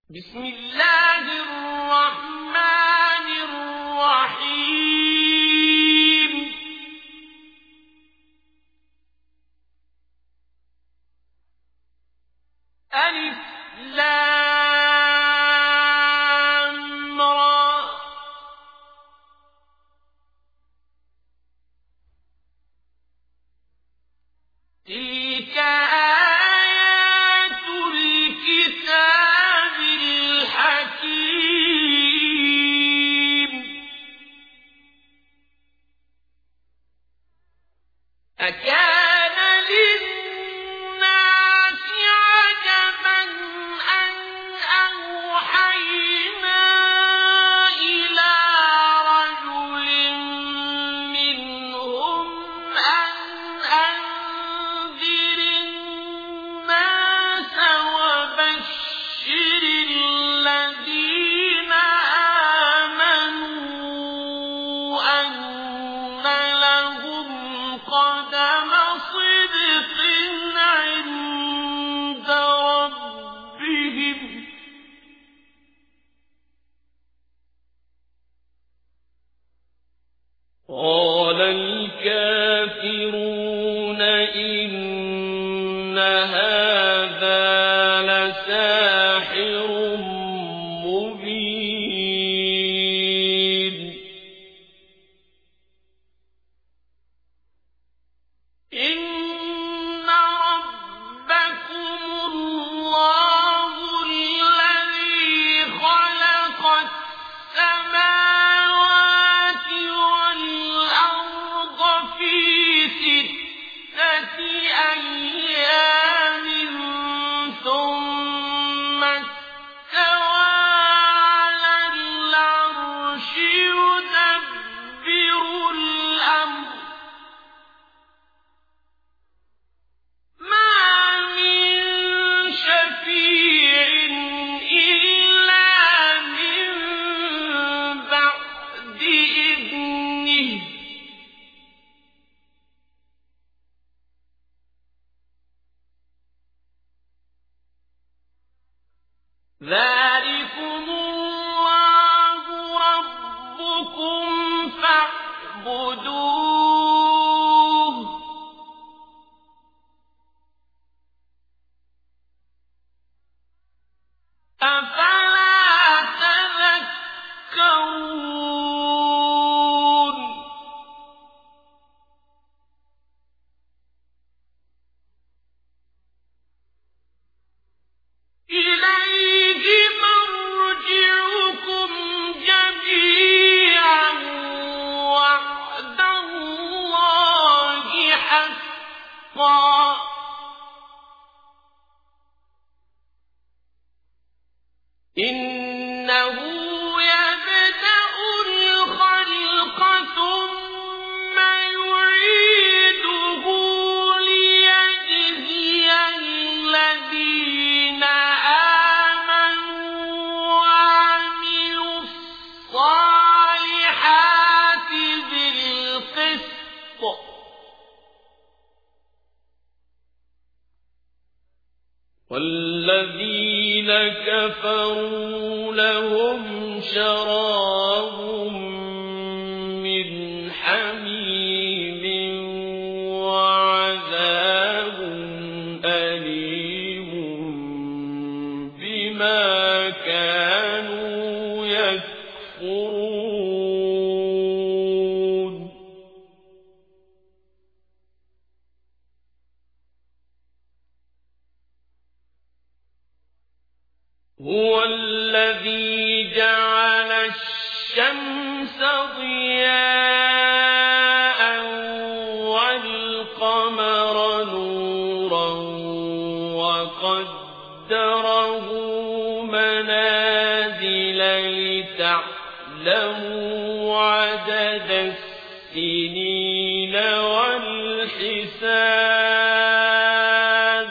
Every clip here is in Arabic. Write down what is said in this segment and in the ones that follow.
بسم الله الرحمن الرحيم ألف لام را تلك آيات الكتاب الحكيم أكان للناس عجبا أن أوحينا إلى رجل منهم أن أنذر الناس وبشر الذين آمنوا أن لهم قدم صدق عند ربهم قال الكافرون إن هذا لساحر مبين إن ربكم الله الذي خلق السماوات والأرض في 6 أيام ثم استوى على العرش يدبر الأمر ما من شفيع إلا من بعد إذنه ذلكم الله ربكم فاعبدوه أفلا تذكرون إليه مرجعكم جميعا وعد الله حقا إنه يبدأ الخلق ثم يعيده ليجزي الذين آمنوا وعملوا الصالحات بالقسط والذين كفروا لهم شراب من حميم وعذاب أليم بما كانوا يكفرون هو الذي جعل الشمس ضياء والقمر نورا وقدره منازل لتعلموا عدد السنين والحساب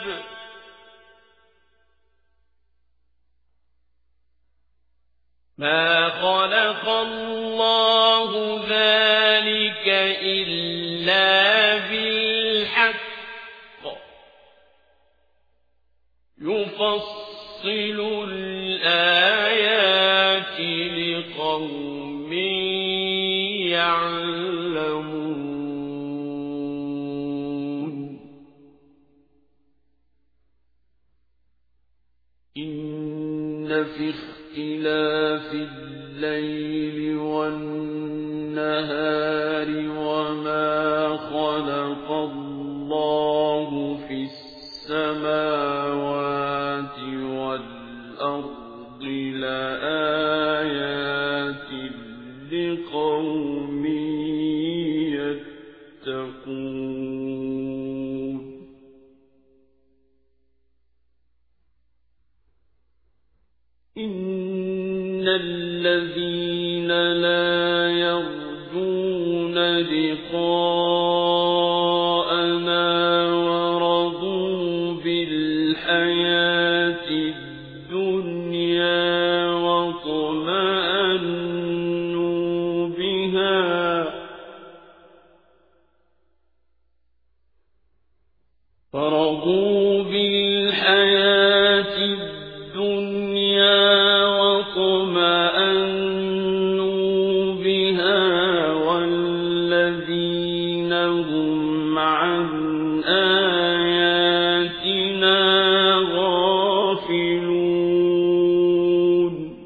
ما خلق الله ذلك إلا بالحق يفصل الآيات لقوم يعلمون إن في اختلاف الليل والنهار وما خلق الله في السماوات والأرض لآيات لقوم يتقون إن الذين لا يرجون لقاءنا ورضوا بالحياة الدنيا واطمأنوا بها فرضوا بالحياة الدنيا واطمأنوا بها والذين هم عن آياتنا غافلون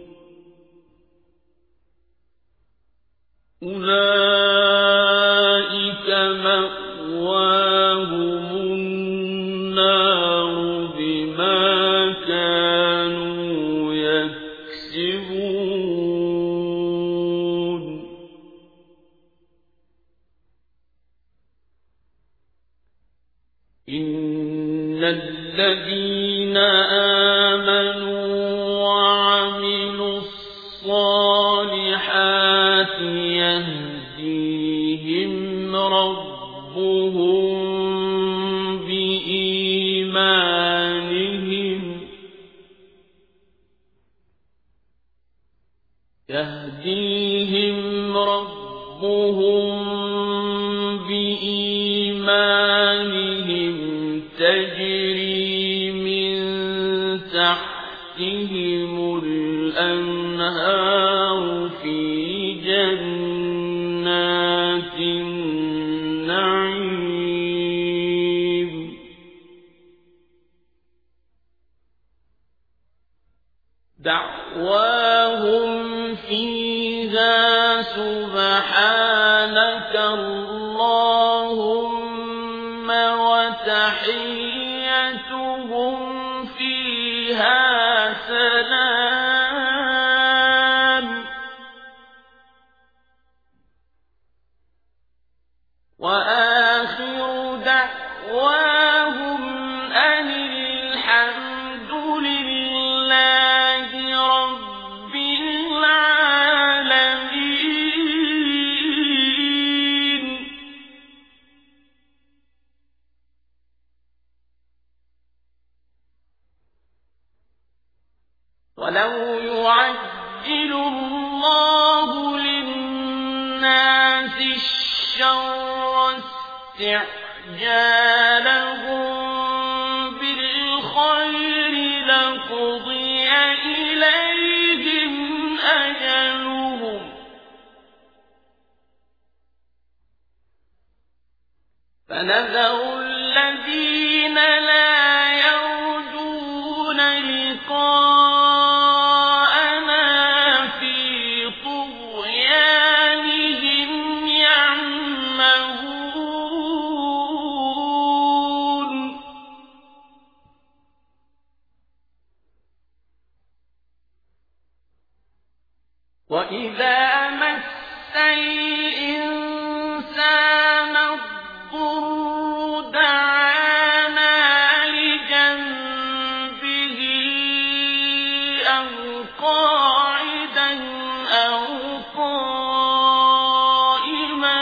أولئك مأواهم النار بما كانوا يكسبون إن الذين آمنوا وعملوا الصالحات يهديهم ربهم بإيمانهم تجري من تحتهم الأنهار في جنات النعيم دعواهم فيها سبحانك اللهم وتحيتهم فيها سلام وآخر دعواهم أن الحمد لله رب العالمين. ولو يعجل الله للناس الشر استعجالهم بالخير لقضي إليهم أجلهم فنذر الذين لا يرجون لقاءنا في طغيانهم يعمهون وإذا مس الإنسان الضر دعانا لجنبه أو قاعدا أو قائما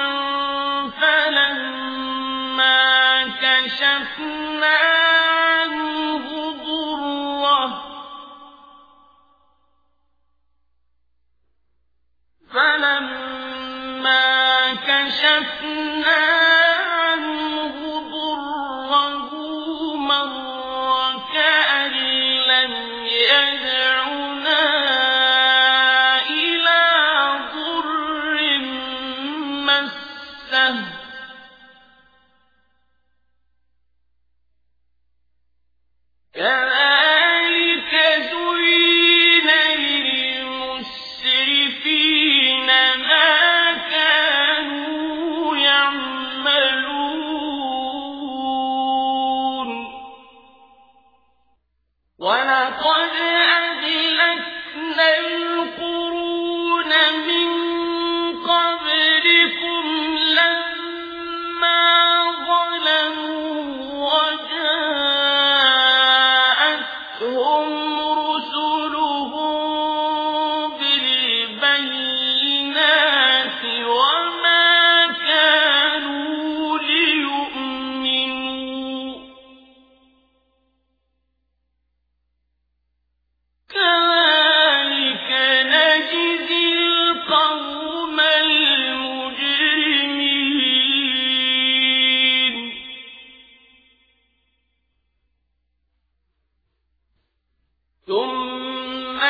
فلما كشفنا عنه ضره مر كأن لم يدعنا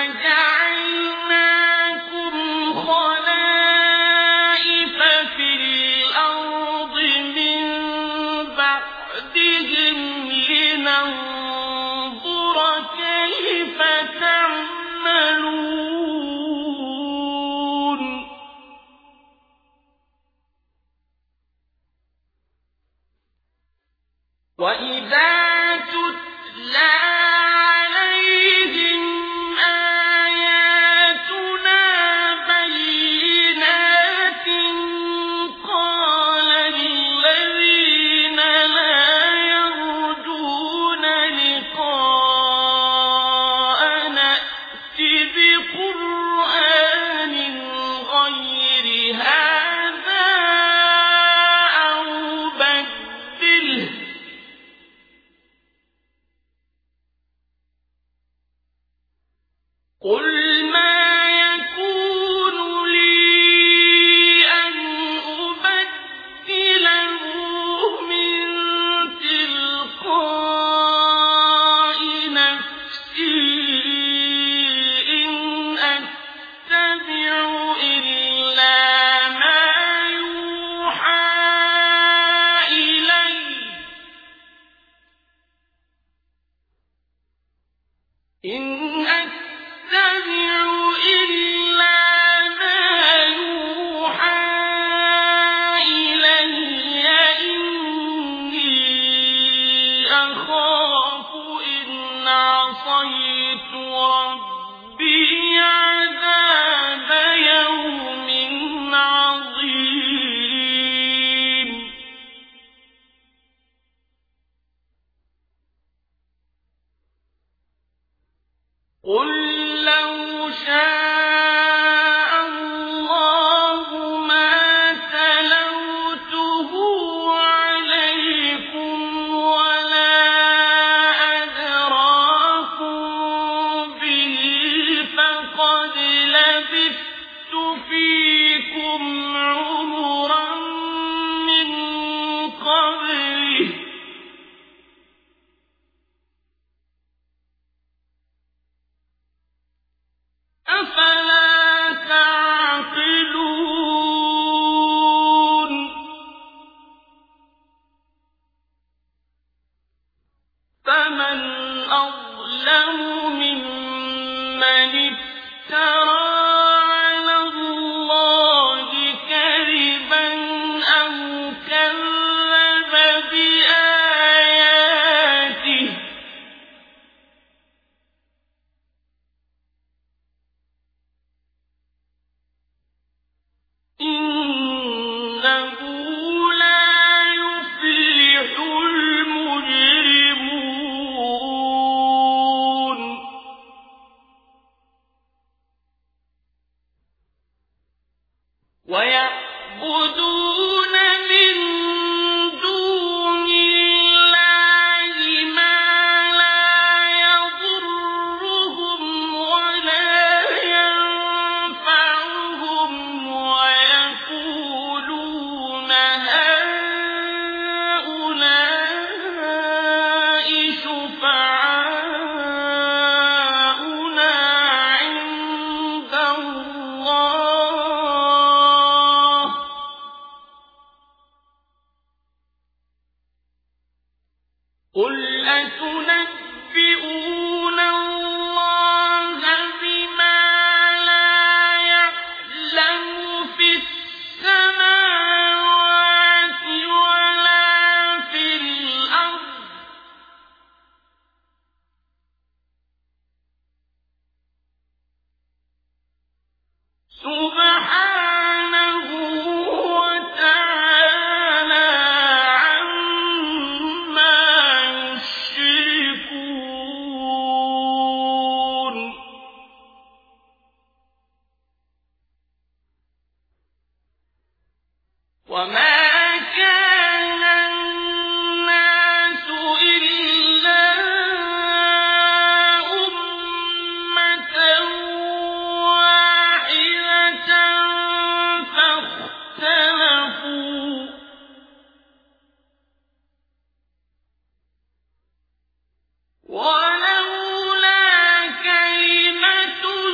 ولولا كلمة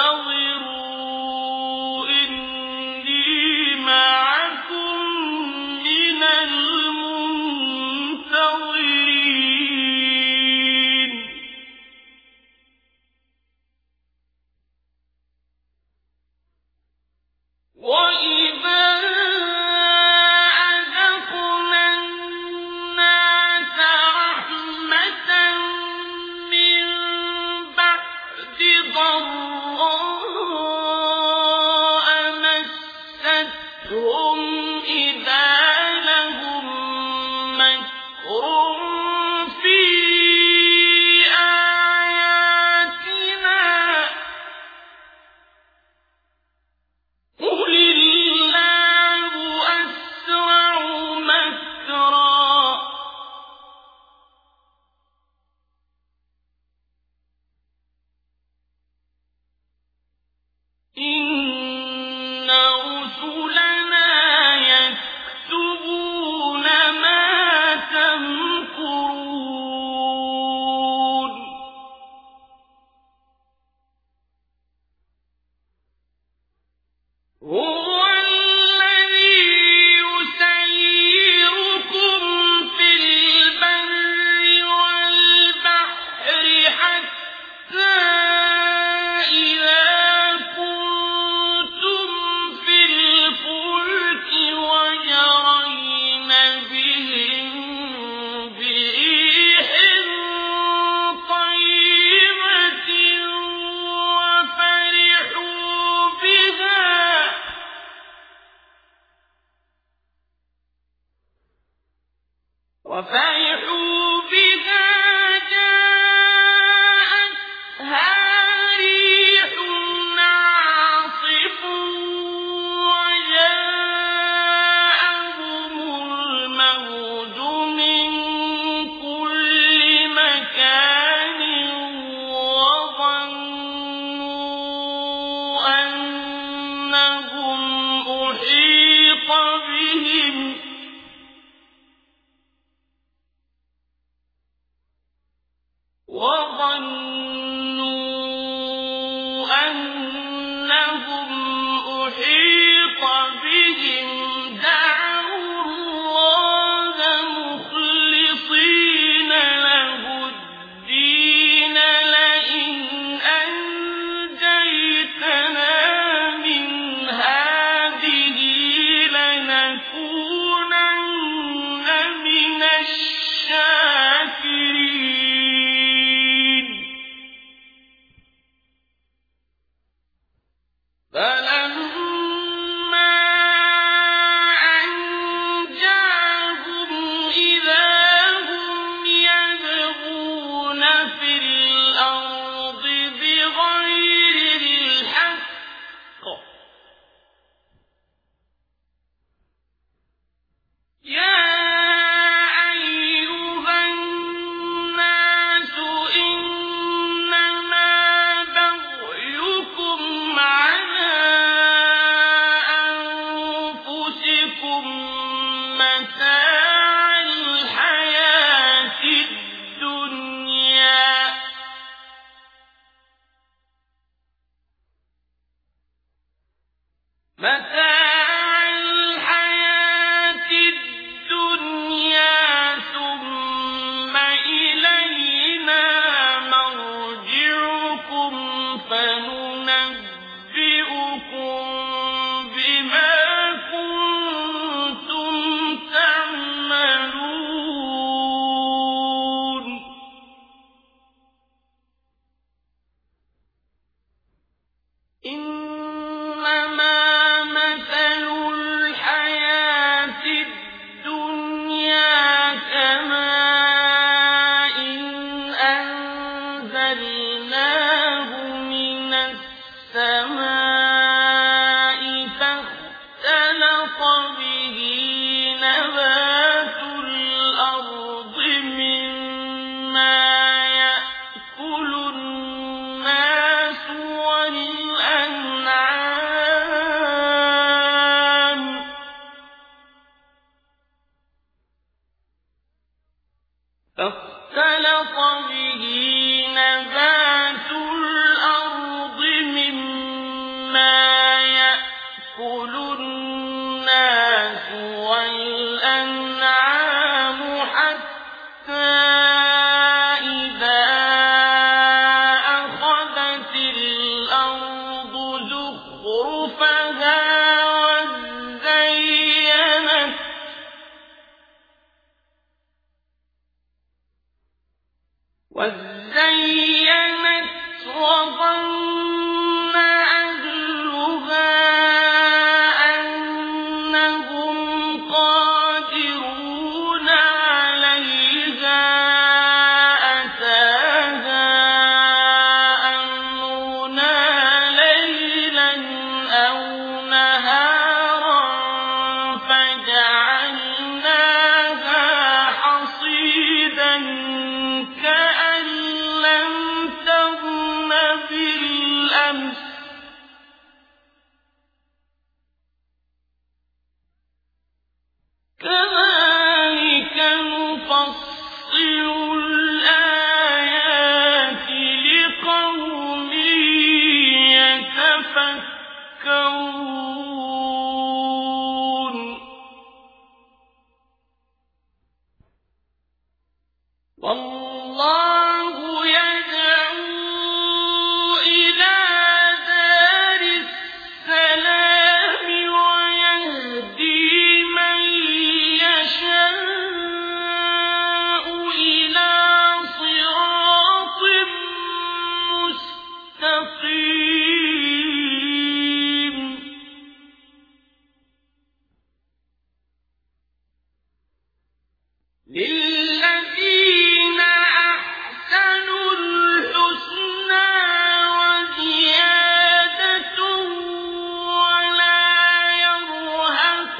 فانتظروا إني معكم من المنتظرين وإذا أذقنا الناس رحمة من بعد ضراء مستهم إذا لهم مكر في آياتنا قل الله أسرع مكرا إن رسلنا يكتبون ما تمكرون هو الذي يسيركم في البر والبحر حتى إذا كنتم في الفلك وجرين بهم بريح طيبة وفرحوا بها جاءتها ريح عاصف وجاءهم الموج من كل مكان وظنوا أنهم أحيط بهم دعوا الله مخلصين له الدين لئن أنجيتنا من هذه لنكونن من الشاكرين فلما أنجاهم إذا هم يبغون في الأرض بغير الحق يا أيها الناس إنما بغيكم على أنفسكم متاع الحياة الدنيا ثم إلينا مرجعكم فننبئكم بما كنتم تعملون إنما مثل مما يأكل الناس والأنعام حتى إذا أخذت الأرض زخرفها وزينت وظن أهلها أنهم قادرون عليها أتاها أمرنا ليلا أو نهارا فجعلناها حصيدا كأن لم تغن بالأمس كذلك نفصل الآيات لقوم يتفكرون والله يدعو إلى دار السلام ويهدي من يشاء إلى صراط مستقيم للذين أحسنوا الحسنى وزيادة ولا يرهق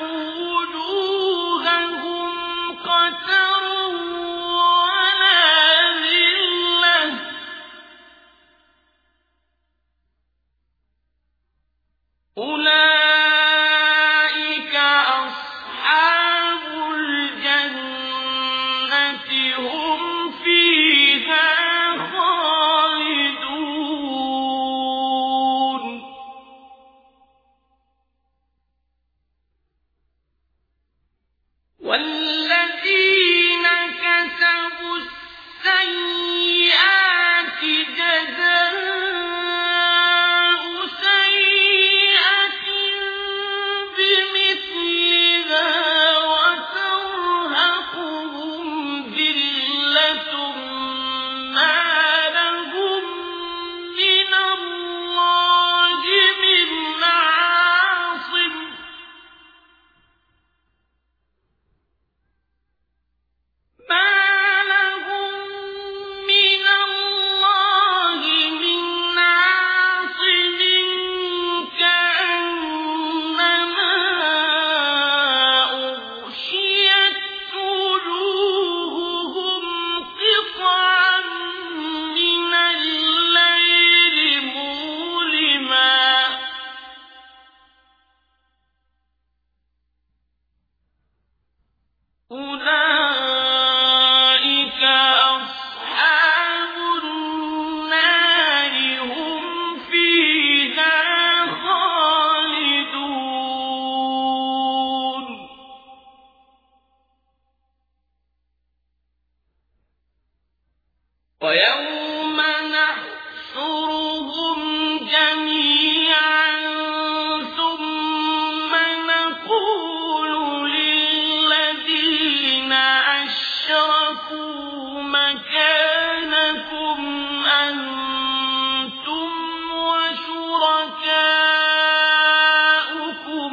وجوههم قتر ولا ذلة أولئك أصحاب الجنة هم فيها خالدون والذين كسبوا السيئات جزاء سيئة بمثلها وترهقهم ذلة ما لهم من الله من عاصم كأنما أغشيت وجوههم قطعا من الليل مظلما أولئك أصحاب النار هم فيها خالدون ويوم نحشرهم جميعا ثم نقول للذين أشركوا مكانكم أنتم وشركاؤكم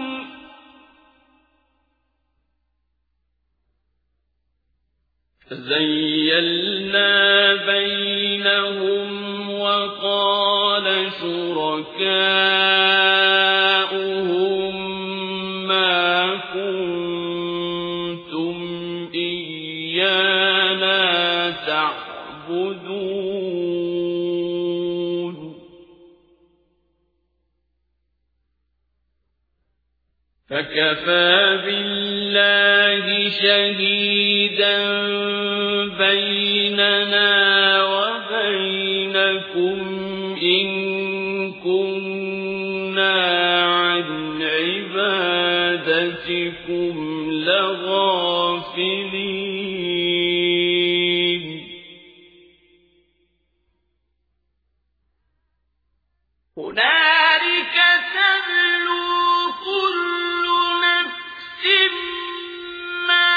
فزيلنا بينهم وقال شركاؤهم ما كنتم إيانا تعبدون فكفى بالله شهيدا بيننا وبينكم إن كنا عن عبادتكم لغافلين هنالك تبلو كل نفس ما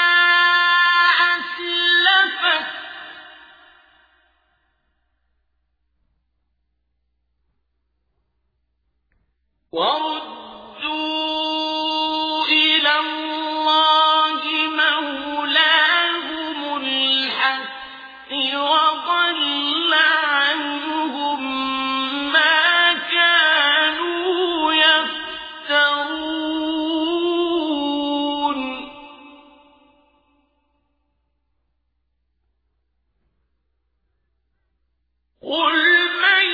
أسلفت وردوا إلى الله مولاهم الحق وضل عنهم ما كانوا يفترون قل من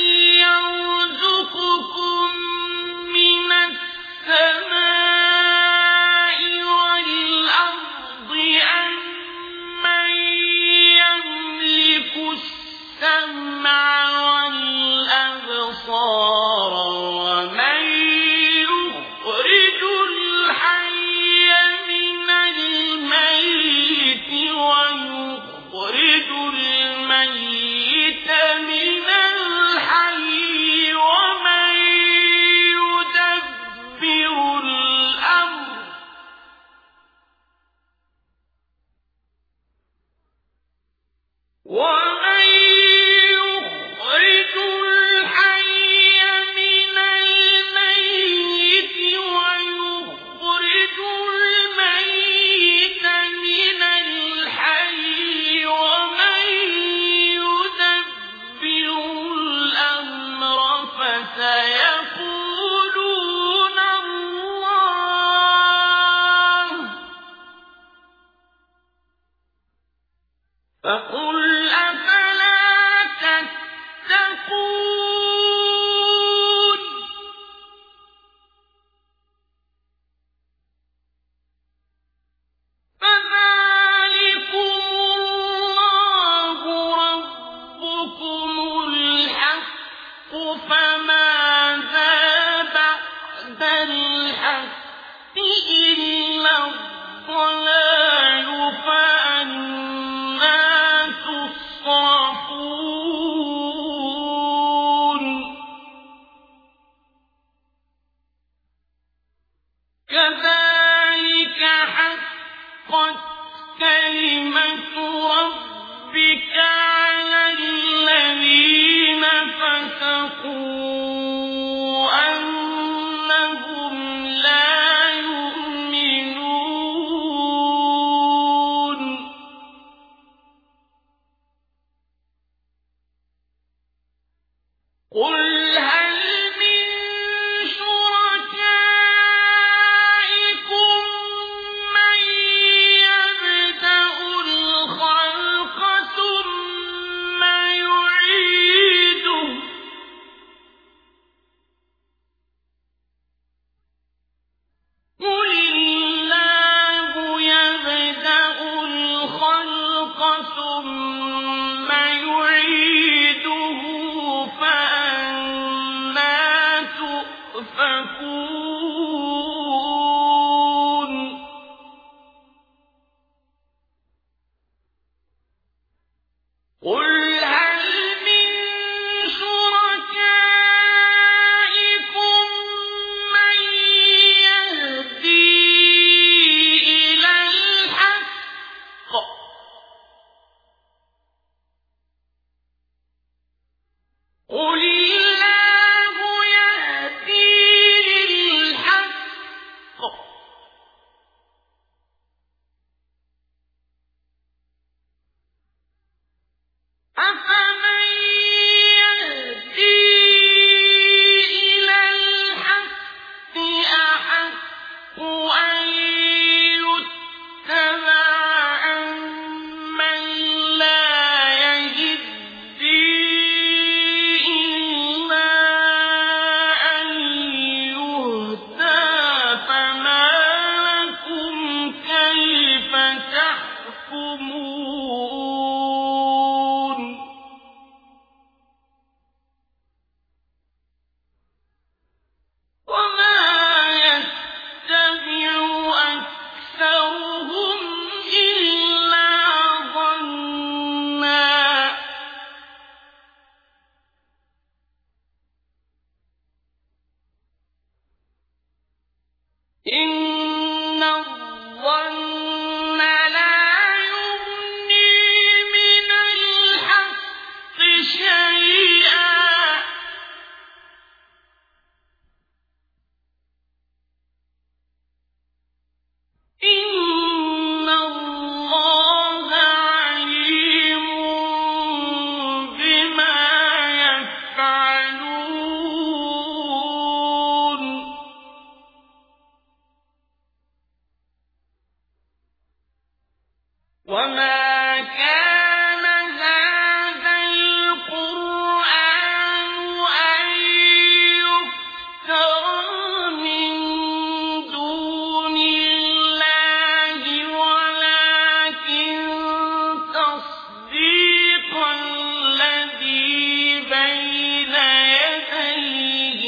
يرزقكم من السماء والأرض أم من يملك السمع والأبصار ومن يخرج الحي من الميت ويخرج الميت من الحي ومن يدبر الأمر ومن يخرج الحي من الميت ويخرج الميت من الحي ومن يدبر الأمر فسيقولون الله فقل أفلا تتقون فذلكم الله ربكم الحق فماذا بعد الحق إلا الضلال فأنى تصرفون كذلك حقت كلمة ربك على الذين فسقوا أنهم لا يؤمنون قل هل من شركائكم من يبدأ الخلق ثم يعيده قل الله يبدأ الخلق ثم يعيده فأنى تؤفكون قل هل من شركائكم من يهدي إلى الحق قل الله يهدي للحق إن الظن لا يغني من الحق شيئا إن الله عليم بما يفعلون وما كان هذا القرآن أن يفترى من دون الله ولكن تصديق الذي بين يديه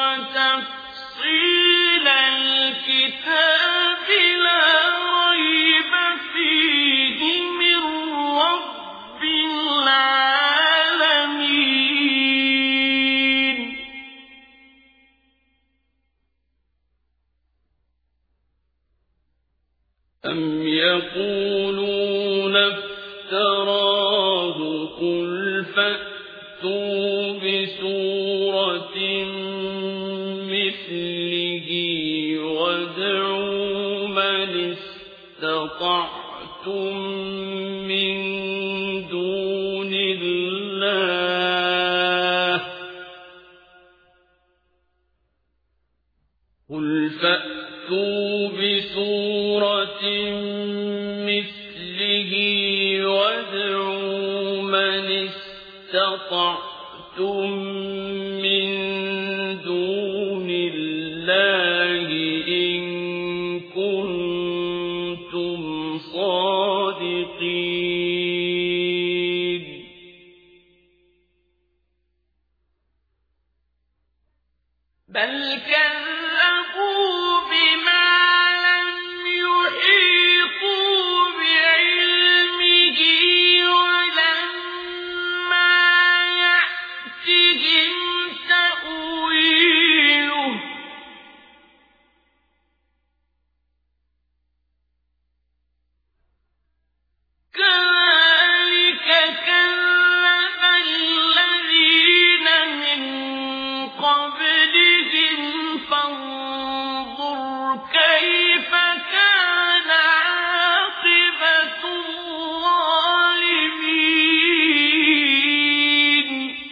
وتفصيل الكتاب لا ريب فيه من رب العالمين أم يقولون افتراه قل فأتوا بسورة مثله وادعوا من استطعتم من دون الله قل فأتوا بسورة مثله وادعوا من استطعتم من دون الله إن كنتم صادقين بل كذبوا بما لم يحيطوا بعلمه ولما يأتهم تأويله كذلك كذب الذين من قبلهم فانظر كيف كان عاقبة الظالمين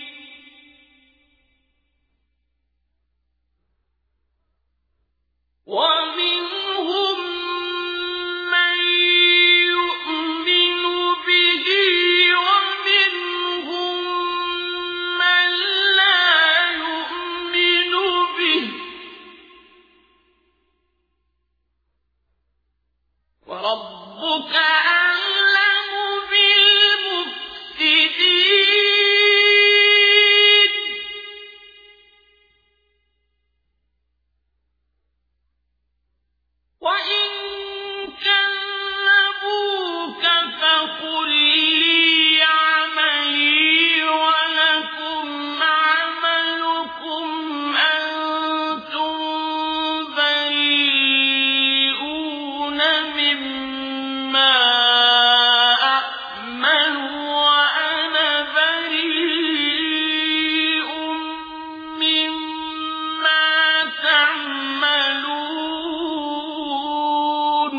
ومنهم من يؤمن به ومنهم من لا يؤمن به وربك أعلم بالمفسدين وإن كذبوك فقل لي عملي ولكم عملكم أنتم بريئون مما أعمل وأنا بريء مما تعملون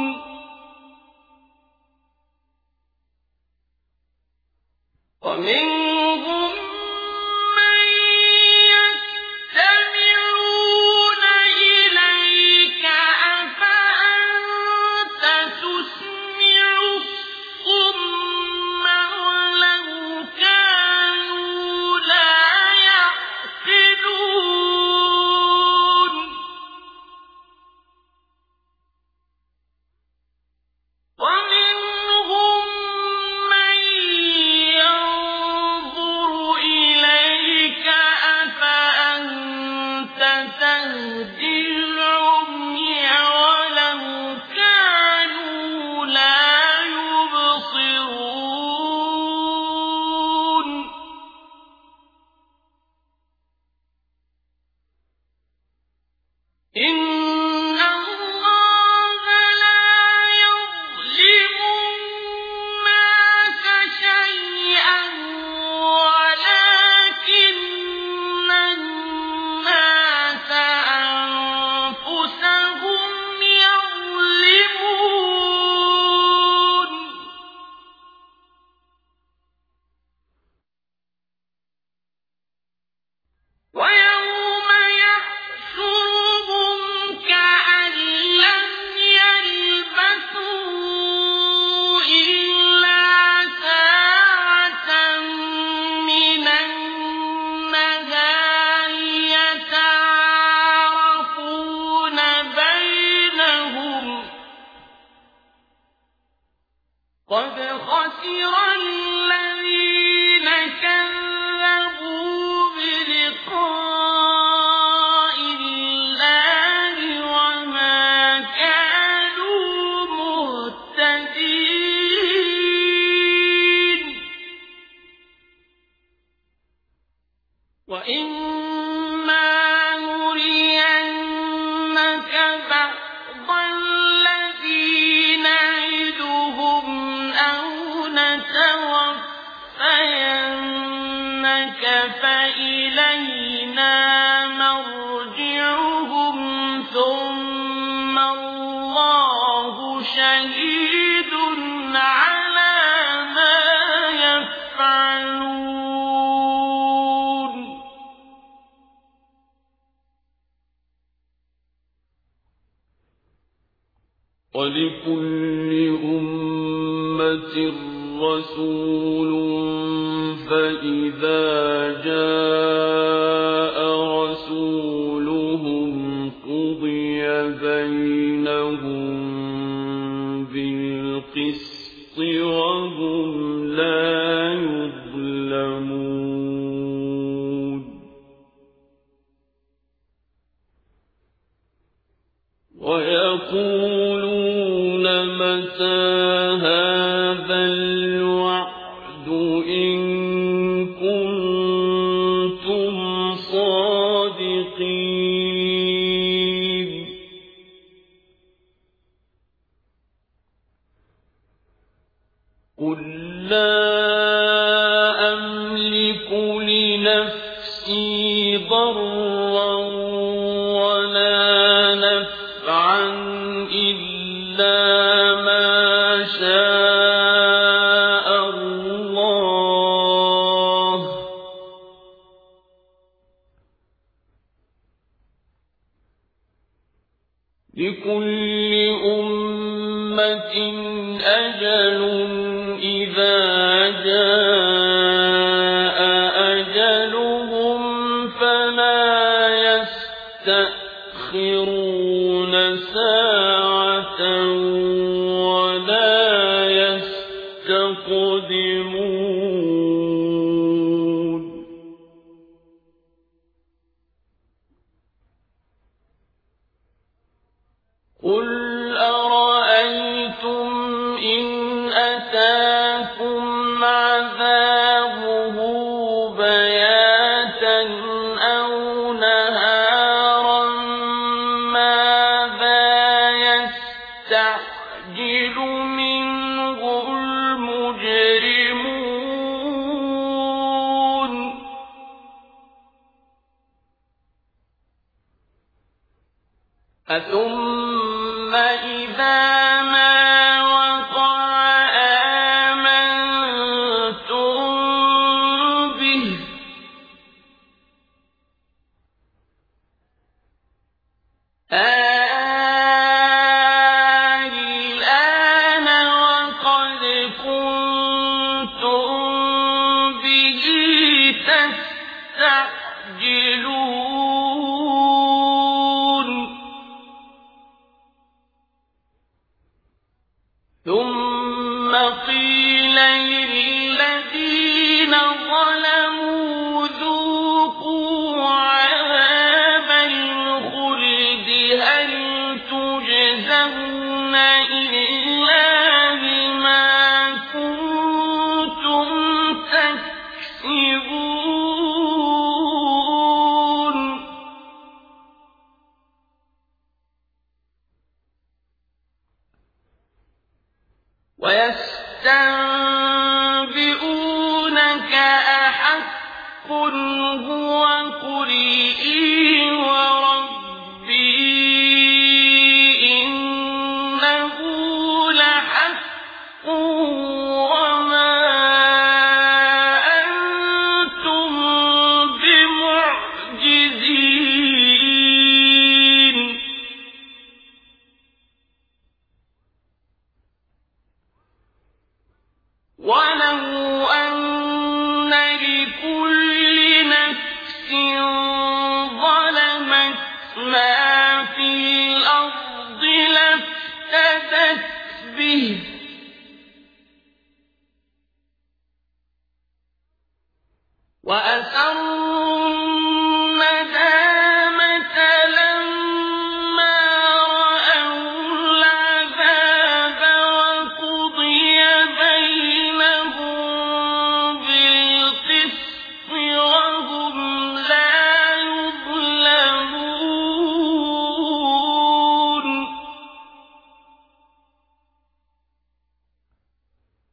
ومنهم من يستمعون إليك أفأنت تسمع الصم ولو كانوا لا يعقلون ومنهم من ينظر إليك أفأنت تهدي العمي ولو كانوا لا يبصرون إن الله وَلِكُلِّ أُمَّةٍ رَّسُولٌ فَإِذَا جَاءَ رَسُولُهُمْ قُضِيَ بَيْنَهُم بِالْقِسْطِ وَهُمْ لَا يُظْلَمُونَ وَيَقُولُونَ مَتَىٰ هَٰذَا الْوَعْدُ إِن كُنتُمْ صَادِقِينَ قُل لَّا أَمْلِكُ لِنَفْسِي ضَرًّا وَلَا نَفْعًا إِلَّا مَا شَاءَ اللَّهُ ۗ لِكُلِّ أُمَّةٍ أَجَلٌ إِذَا جَاءَ أَجَلُهُمْ فَلَا يَسْتَأْخِرُونَ سَاعَةً وَلَا يَسْتَقْدِمُونَ قُلْ أَرَأَيْتُمْ إِنْ أَتَاكُمْ عَذَابُهُ بَيَاتًا أَوْ نَهَارًا مَاذَا يَسْتَعْجِلُ مِنْهُ الْمُجْرِمُونَ أَثُمَّ إِذَا مَا وَقَعَ آمَنتُم بِهِ الْآنَ وَقَدْ كُنتُم بِهِ تَسْتَعْجِلُونَ ثُمَّ قِيلَ لِلَّذِينَ ظَلَمُوا ذُوقُوا عَذَابَ الْخُلْدِ هَلْ تُجْزَوْنَ إِلَّا بِمَا كُنتُمْ تَكْسِبُونَ وَيَسْتَنبِئُونَكَ أَحَقٌّ هُوَ قُلْ إِي وَرَبِّي إِنَّهُ لَحَقٌّ وَمَا أَنتُم بِمُعْجِزِينَ وَلَوْ أَنَّ لِكُلِّ نَفْسٍ ظَلَمَتْ مَا فِي الْأَرْضِ لَافْتَدَتْ بِهِ وَأَسَرُّوا النَّدَامَةَ لَمَّا رَأَوُا الْعَذَابَ وَقُضِيَ بَيْنَهُم بِالْقِسْطِ وَهُمْ لَا يُظْلَمُونَ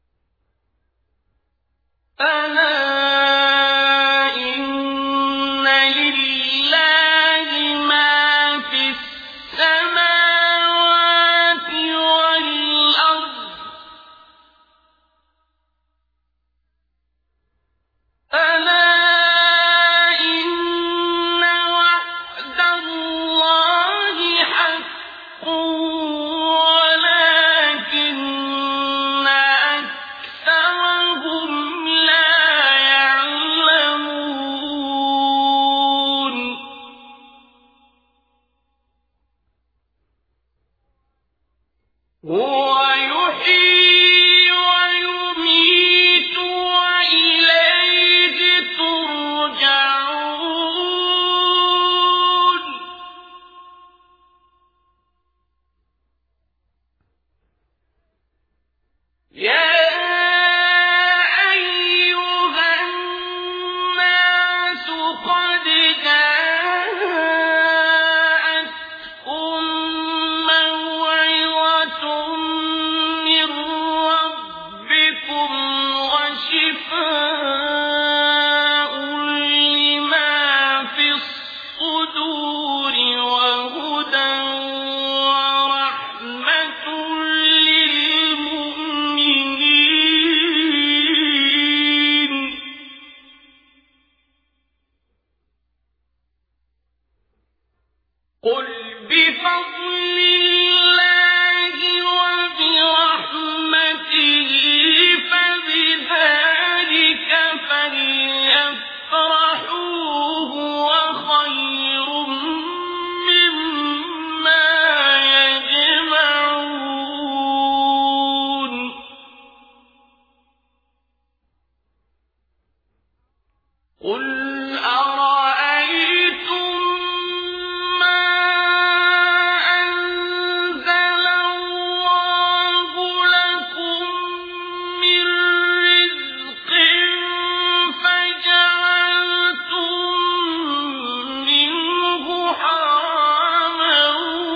أَلَا إِنَّ هو يحيي ويميت وإليه ترجعون يا أيها الناس قد جاءتكم موعظة من ربكم وشفاء لما في الصدور وهدى ورحمة للمؤمنين قل بفضل الله وبرحمته فبذلك فليفرحوا هو خير مما يجمعون قل أرأيتم ما أنزل الله لكم من رزق فجعلتم منه حراما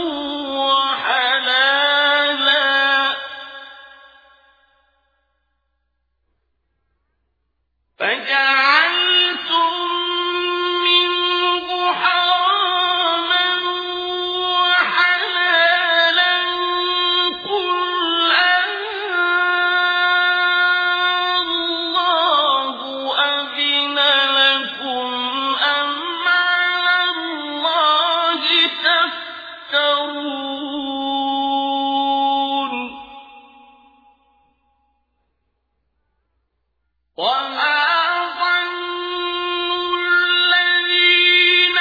وحلالا قل الله أذن لكم أم على الله تفترون وما ظن الذين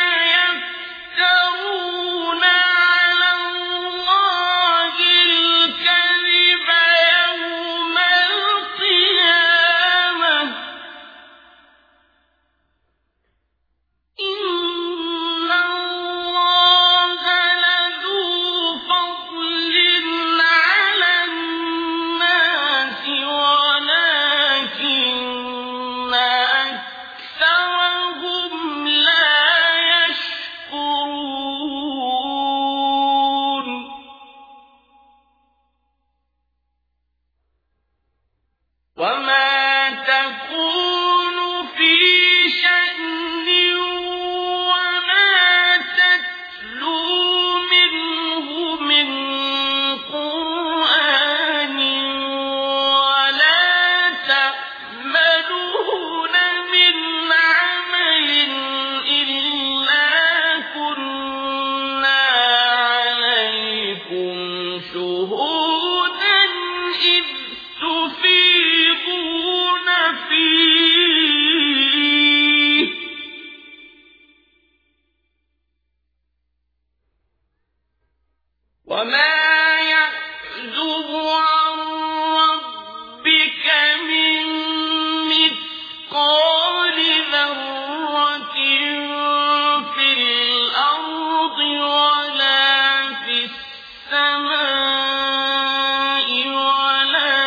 يفترون على الله الكذب يوم القيامة إن الله لذو فضل على الناس ولكن أكثرهم لا يشكرون وما تكون في شأن وما تتلو منه من قرآن ولا تعملون من عمل إلا كنا عليكم شهودا إذ تفيضون فيه وما يعزب عن ربك من مثقال ذرة في الأرض ولا في السماء ولا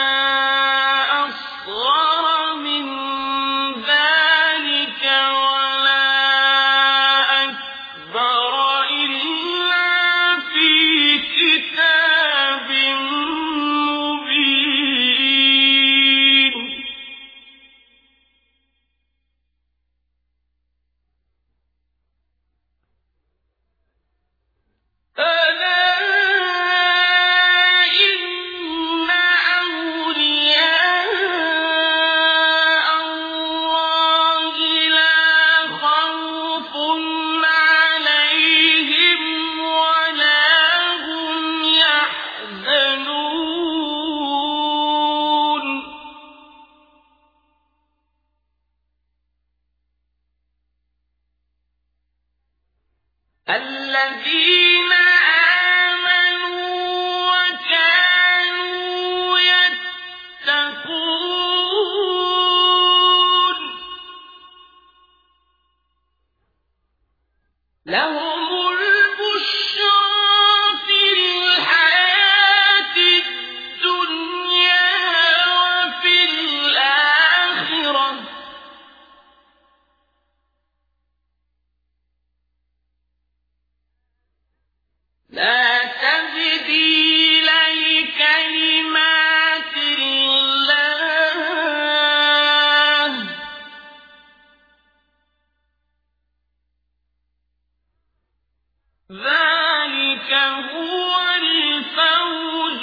أصغر من ذلك ولا أكبر إلا في كتاب مبين ألا إن أولياء الله لا خوف عليهم ولا هم يحزنون الذين آمنوا وكانوا لا تبديل لكلمات الله ذلك هو الفوز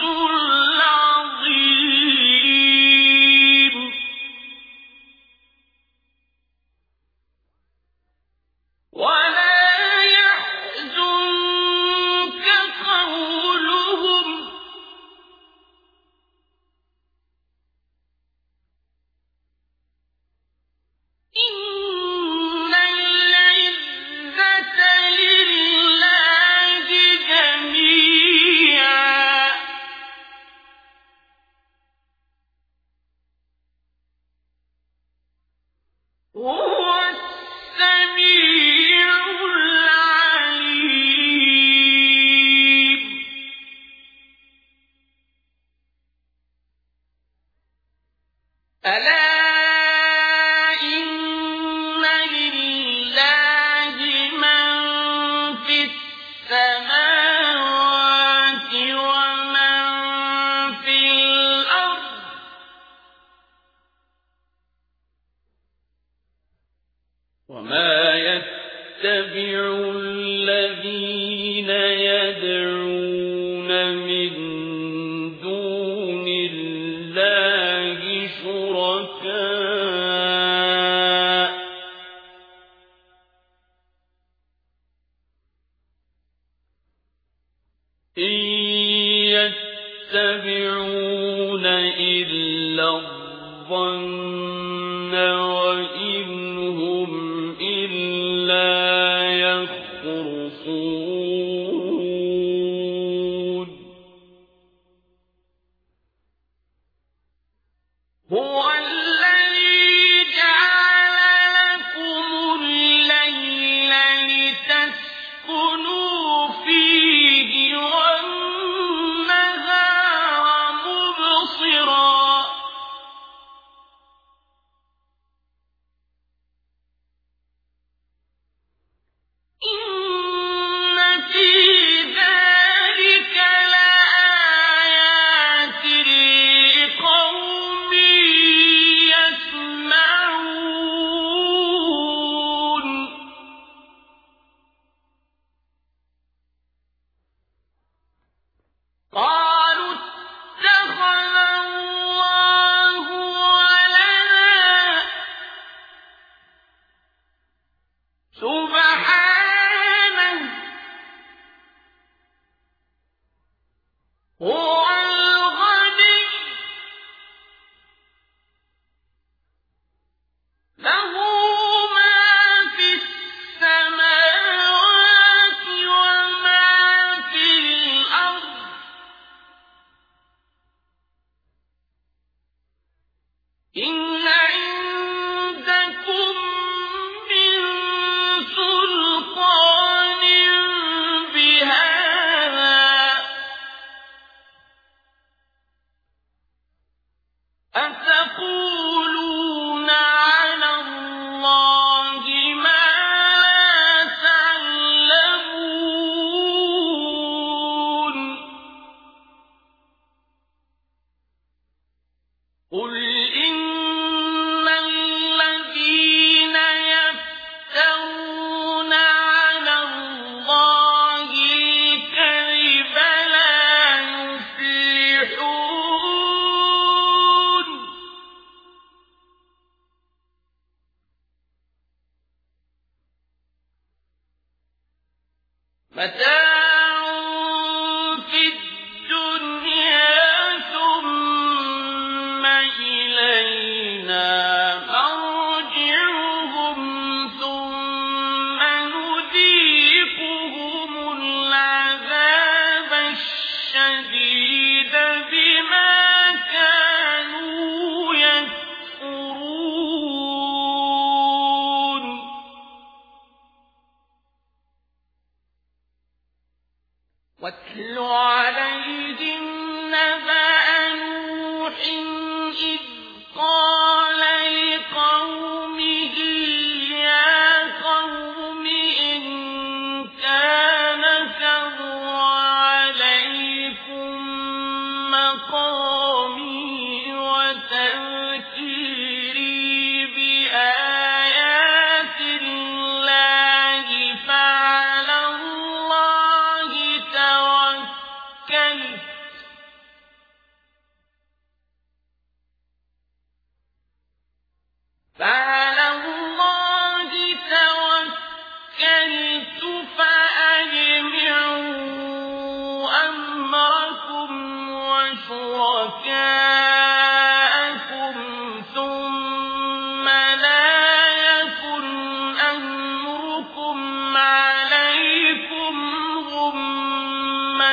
العظيم ولا يحزنك قولهم إن العزة لله جميعا هو السميع العليم ألا إن لله من في السماوات ومن في الأرض وما يتبع الذين يدعون من دون الله شركاء إن يتبعون إلا الظن وإن هم إلا يخرصون هو الذي جعل لكم الليل لتسكنوا فيه والنهار مبصرا إن في ذلك لآيات لقوم يسمعون قالوا اتخذ الله ولدا سبحانه هو الغني له ما في السماوات وما في الأرض إن عندكم من سلطان بهذا أتقولون على الله ما لا تعلمون قل إن الذين يفترون على الله الكذب لا يفلحون متاع في الدنيا ثم إلينا مرجعهم ثم نذيقهم العذاب الشديد بما كانوا يكفرون واتل عليهم نبأ نوح إذ قال لقومه يا قوم إن كان كبر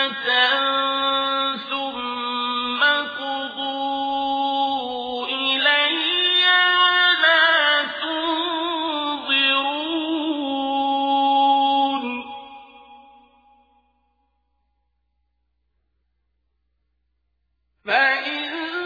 ثم قضوا إلي ولا تنظرون فإن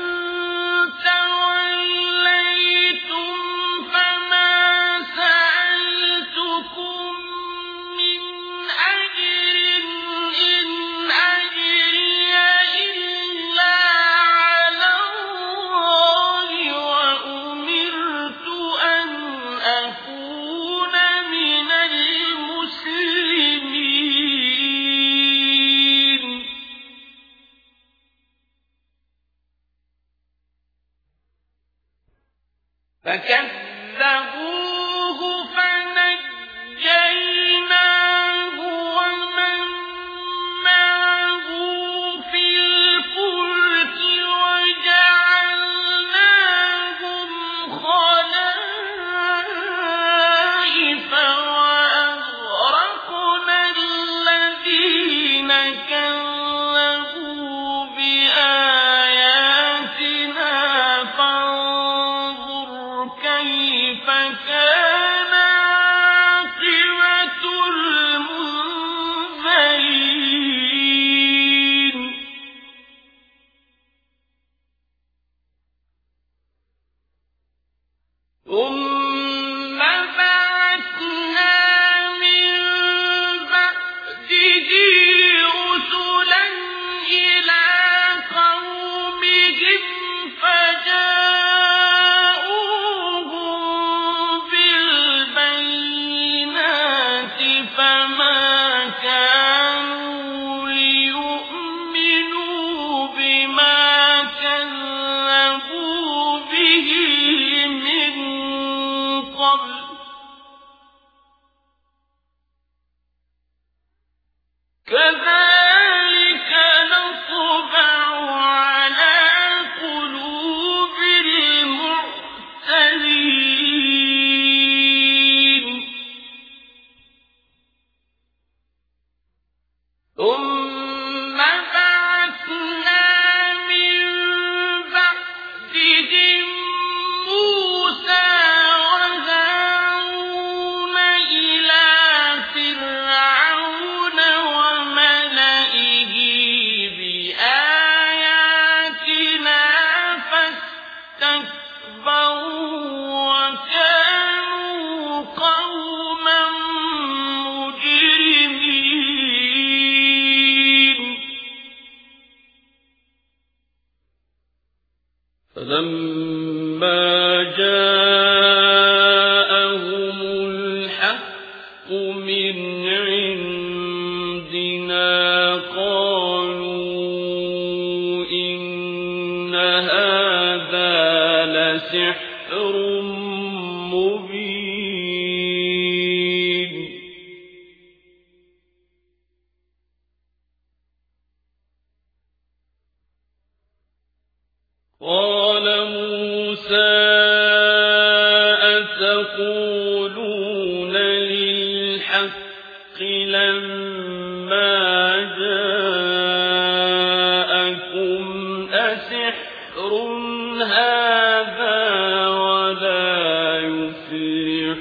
فكذبوه فنجيناه ومن معه في الفلك وجعلناهم خلائف وأغرقنا الذين كذبوا بآياتنا كيف كان عاقبة المنذرين ثم بعثنا من بعده رسلا إلى قومهم فما كانوا ليؤمنوا بما كذبوا به من قبل كذلك نطبع على قلوب المعتدين ثم بعثنا من بعدهم موسى وهارون إلى فرعون وملئه بآياتنا فاستكبروا وكانوا قوما فلما جاءهم الحق من عندنا قالوا إن هذا لسحر مبين قال موسى أتقولون للحق لما جاءكم أسحر هذا ولا يفلح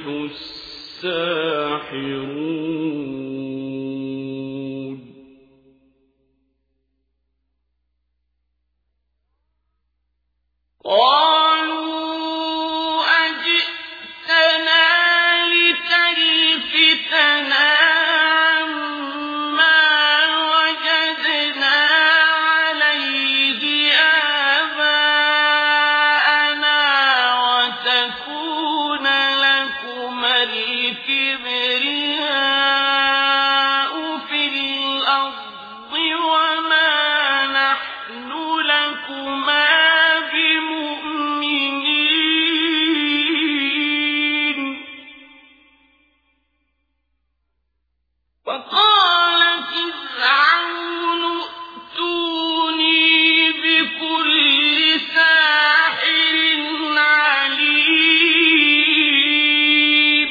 الساحرون قالوا أجئتنا لتلفتنا عما وجدنا عليه آباءنا وتكون لكما الكبرياء في الأرض وما نحن لكما وقال فرعون ائتوني بكل ساحر عليم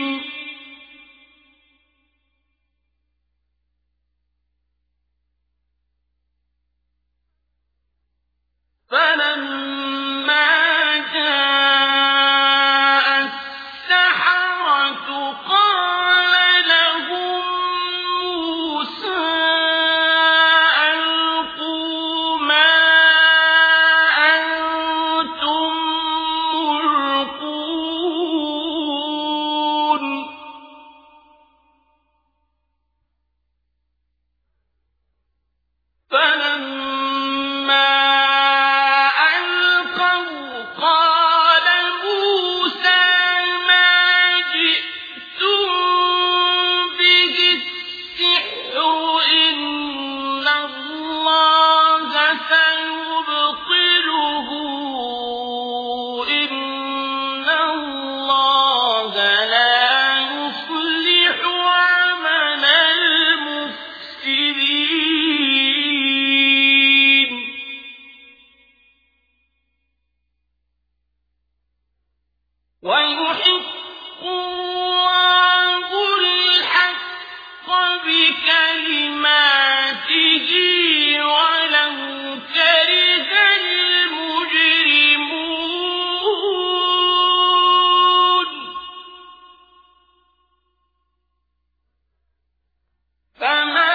ويحق الله الحق بكلماته ولو كره المجرمون فما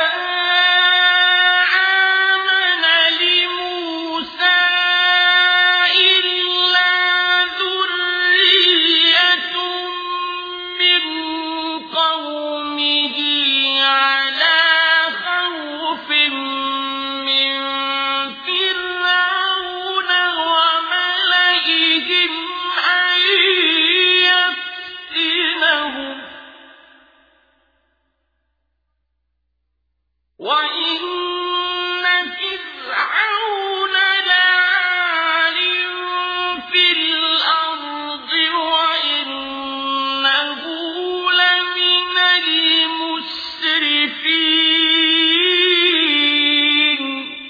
آمن لموسى إلا ذرية من قومه على خوف من فرعون وملئهم أن يفتنهم وإن فرعون لعال في الأرض وإنه لمن المسرفين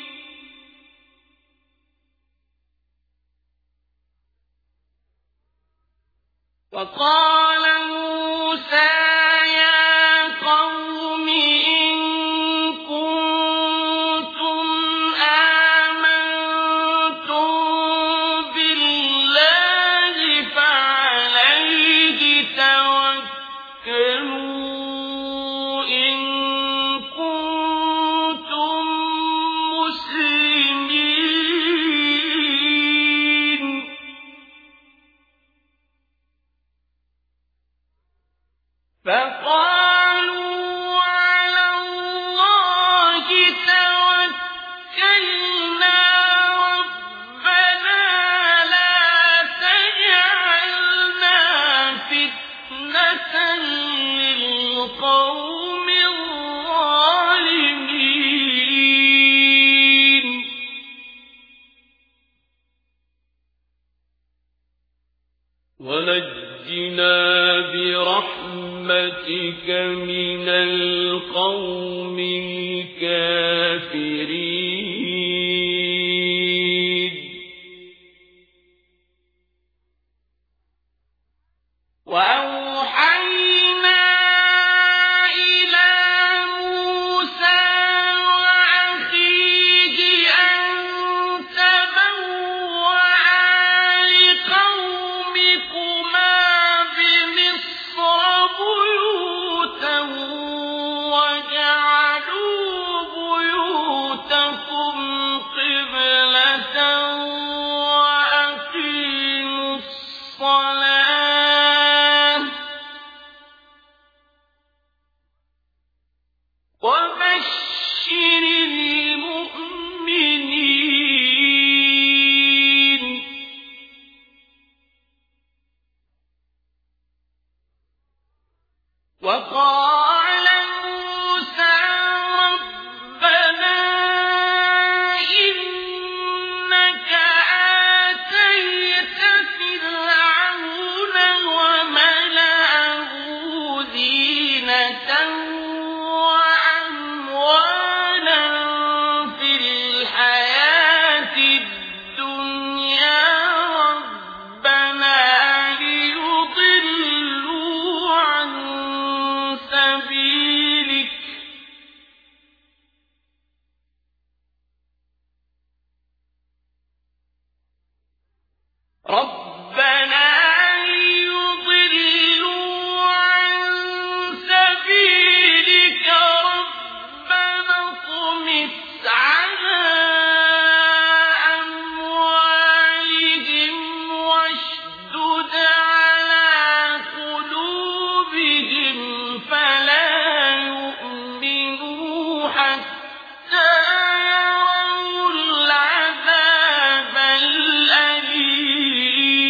وقال موسى يا قوم إن كنتم آمنتم بالله فعليه توكلوا إن كنتم مسلمين فقالوا على الله توكلنا ربنا لا تجعلنا فتنة للقوم الظالمين ونجنا برحمتك من القوم الكافرين وأوحينا إلى موسى وأخيه أن تبوأ لقومكما بمصر بيوتا وجعلوا بيوتكم قبلة وأقيموا الصلاة وبشر المؤمنين وقال موسى ربنا إنك آتيت فرعون وملأه زينة وأموالا في الحياة الدنيا ربنا ليضلوا عن سبيلك ربنا اطمس على أموالهم واشدد على قلوبهم فلا يؤمنوا حتى يروا العذاب الأليم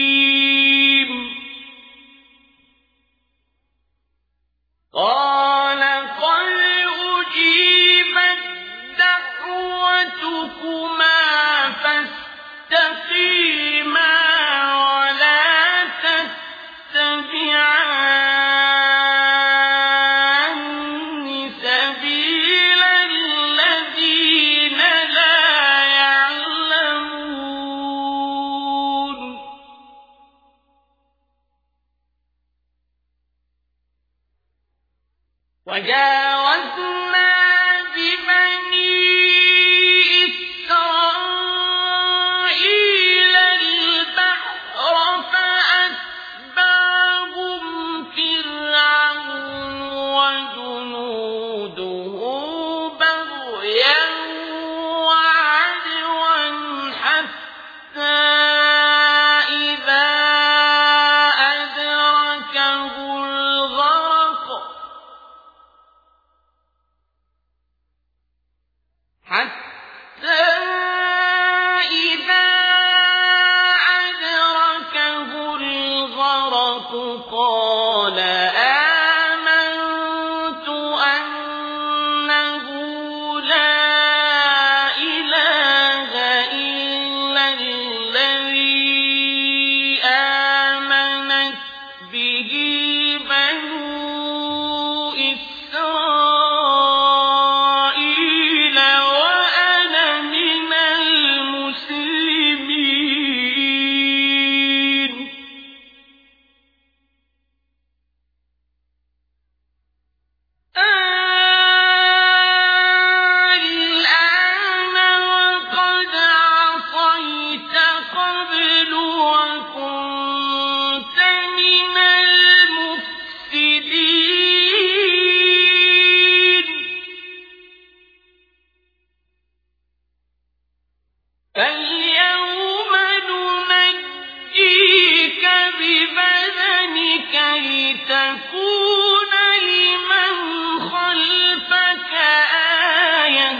لتكون لمن خلفك آية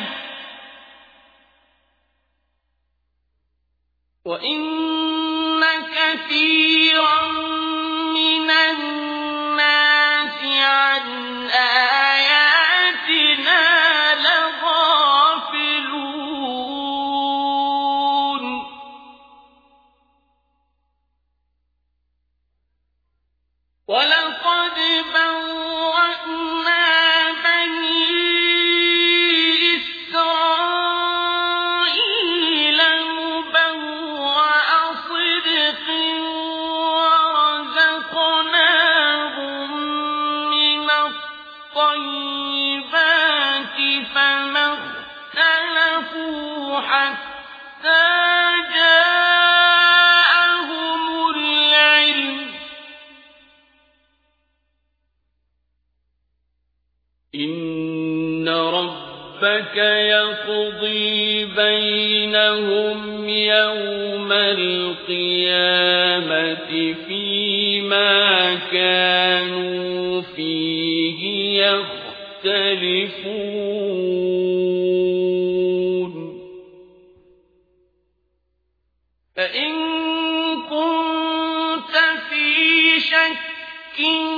وإن كثيرا من الناس عن آياتنا لغافلون ولقد بوأنا بني إسرائيل مبوأ صدق ورزقناهم من الطيبات فما اختلفوا حتى جاءهم العلم إن ربك يقضي بينهم يوم القيامة فيما كانوا فيه يختلفون فإن كنت في شك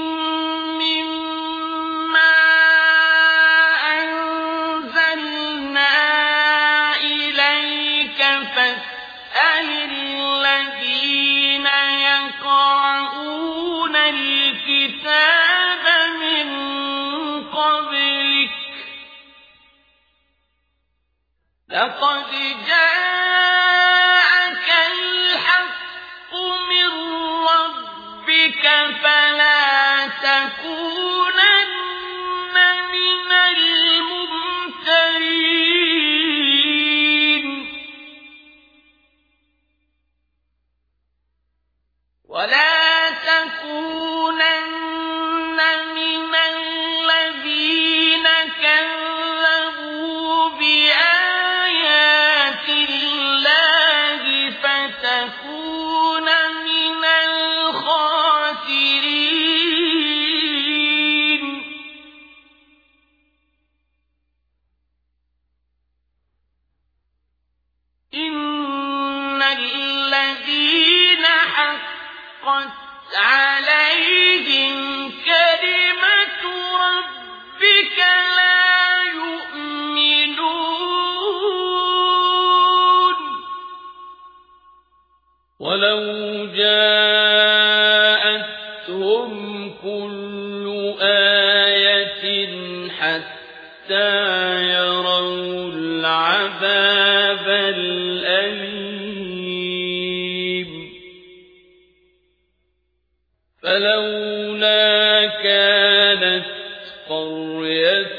الكتاب من قبلك لقد جاءك الحق من ربك فلا تكونن من الممترين ولا تكونن من الذين كذبوا بآيات الله فتكون من الخاسرين إن الذين حقت عليهم كلمة ربك لا يؤمنون ولو جاءتهم كل آية حتى يروا العذاب الأليم فلولا كانت قرية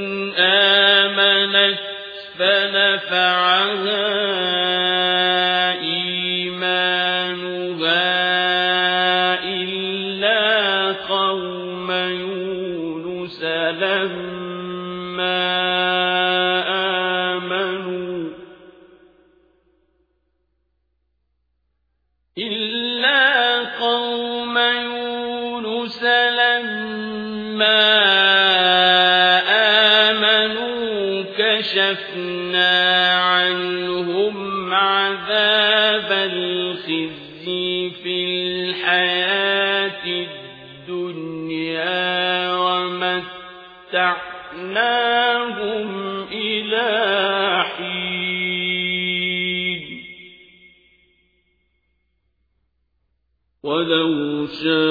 آمنت فنفعها إيمانها إلا قوم يونس لما آمنوا كشفنا عنهم عذاب الخزي في الحياة الدنيا ومتعناهم إلى حين ولو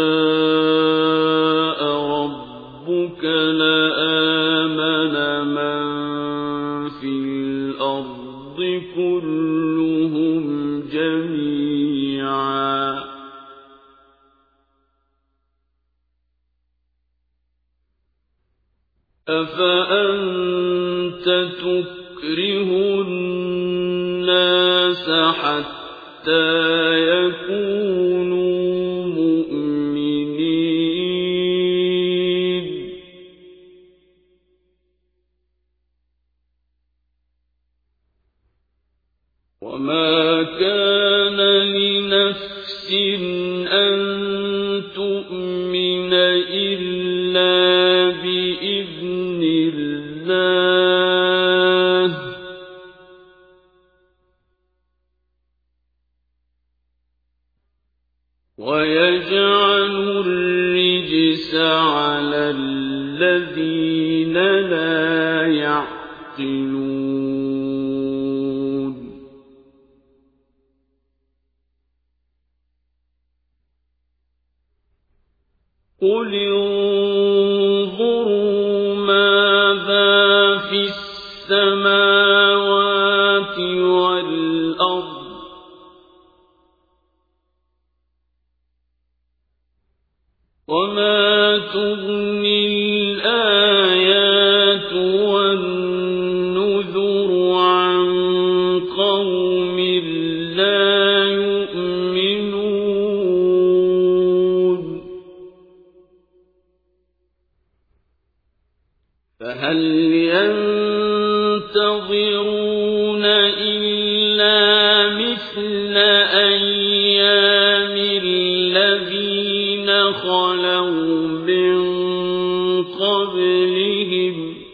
شاء ربك لآمن من في الأرض كلهم جميعا أفأنت تكره الناس حتى يكونوا مؤمنين وما كان لنفس أن تؤمن إِلَّا بِإِذْنِ اللَّهِ وَيَجْعَلُ الرِّجْسَ عَلَى الَّذِينَ لَا يَعْقِلُونَ قُلِ انظُرُوا مَاذَا فِي السَّمَاوَاتِ وَالْأَرْضِ وَمَا تُغْنِي الْآيَاتُ وَالنُّذُرُ عَن قَوْمٍ لَّا يُؤْمِنُونَ فَهَلْ يَنتَظِرُونَ إِلَّا مِثْلَ أَيَّامِ الَّذِينَ خَلَوْا مِن قَبْلِهِمْ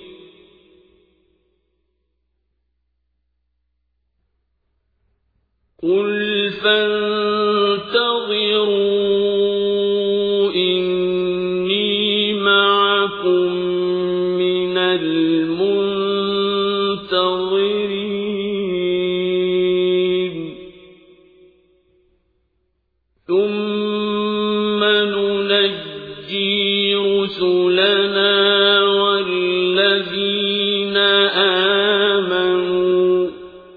قُلْ فَانتَظِرُوا إِنِّي مَعَكُم مِّنَ الْمُنتَظِرِينَ ثُمَّ نُنَجِّي رُسُلَنَا وَالَّذِينَ آمَنُوا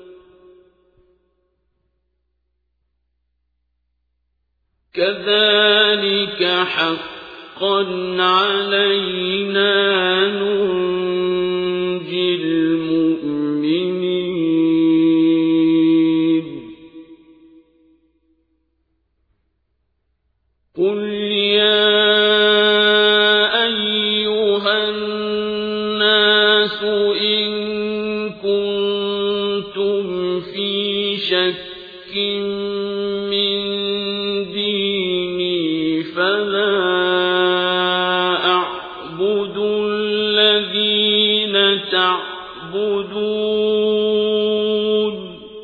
كَذَلِكَ حَقًّا عَلَيْنَا نُنجِي الْمُؤْمِنِينَ قُلْ يَا أَيُّهَا النَّاسُ إِن كُنتُمْ فِي شَكٍّ مِّن دِينِي فَلَا أَعْبُدُ الَّذِينَ تَعْبُدُونَ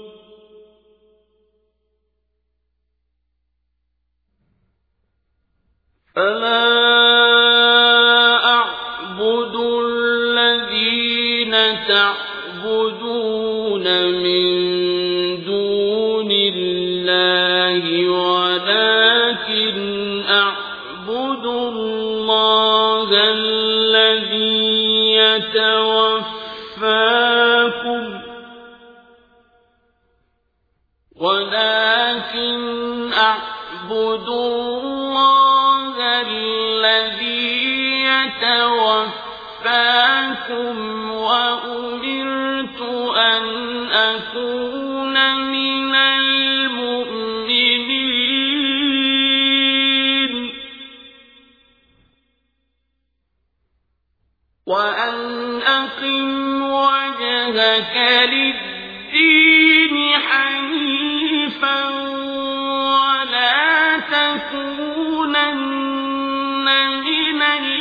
مِن دُونِ اللَّهِ وَلَٰكِنْ أَعْبُدُ اللَّهَ الَّذِي يَتَوَفَّاكُمْ وَأُمِرْتُ أَنْ أَكُونَ مِنَ الْمُؤْمِنِينَ وَأَنْ أَقِمْ وَجْهَكَ لِلدِّينِ حَنِيفًا وَلَا تَكُونَنَّ مِنَ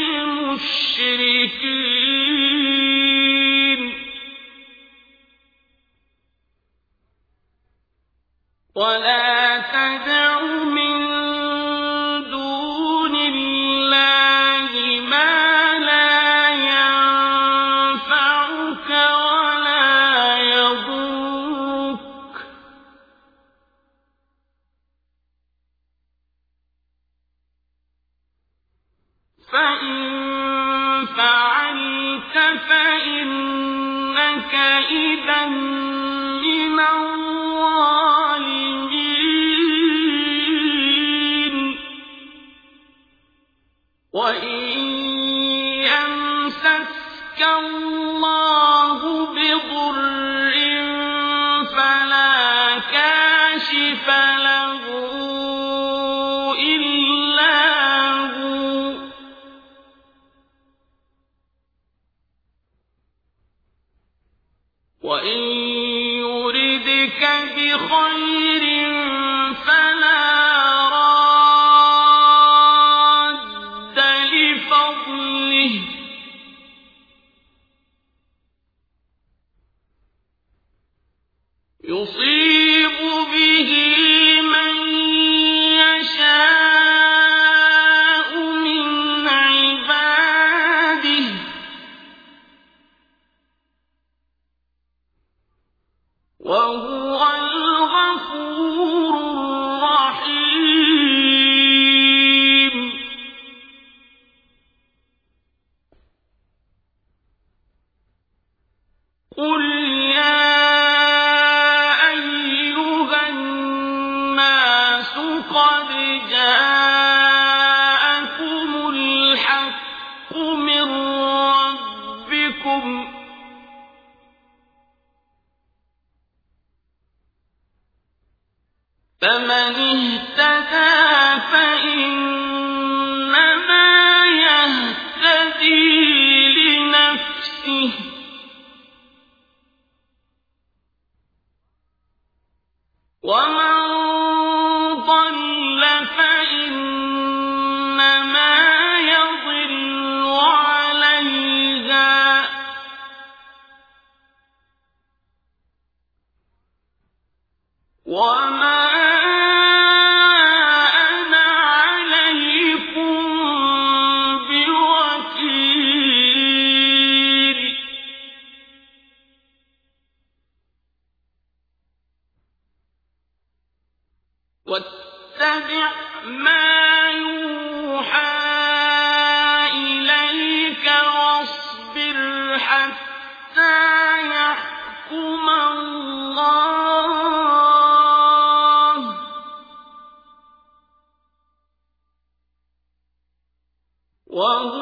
الْمُشْرِكِينَ وَلَا تَدْعُ مِن دُونِ اللَّهِ مَا لَا يَنفَعُكَ وَلَا يَضُرُّكَ فَإِن فَعَلْتَ فَإِنَّكَ إِذًا مِّنَ الظَّالِمِينَ وَإِن يَمْسَسْكَ اللَّهُ بِضُرٍّ فَلَا كَاشِفَ لَهُ إِلَّا هُوَ وَإِن يُرِدْكَ بِخَيْرٍ فَلَا رَادَّ لِفَضْلِهِ يصيب به من يشاء من عباده وهو الغفور الرحيم قل يا أيها الناس قد جاءكم الحق من ربكم فمن اهتدى فإنما يهتدي لنفسه ومن ضل فإنما يضل عليها وما أنا عليكم بوكيل واتبع ما يوحى إليك واصبر حتى يحكم الله وهو